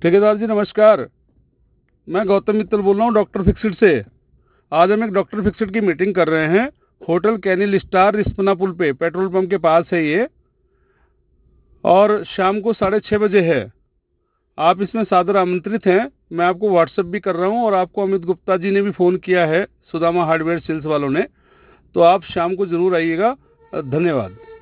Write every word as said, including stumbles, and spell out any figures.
ठेकेदार जी नमस्कार। मैं गौतम मित्तल बोल रहा हूँ डॉक्टर फिक्सिट से। आज हम एक डॉक्टर फिक्सिट की मीटिंग कर रहे हैं। होटल कैनिल स्टार रिस्पना पुल पे पेट्रोल पंप के पास है ये, और शाम को साढ़े छः बजे है। आप इसमें सादर आमंत्रित हैं। मैं आपको व्हाट्सएप भी कर रहा हूँ, और आपको अमित गुप्ता जी ने भी फ़ोन किया है, सुदामा हार्डवेयर सेल्स वालों ने। तो आप शाम को ज़रूर आइएगा। धन्यवाद।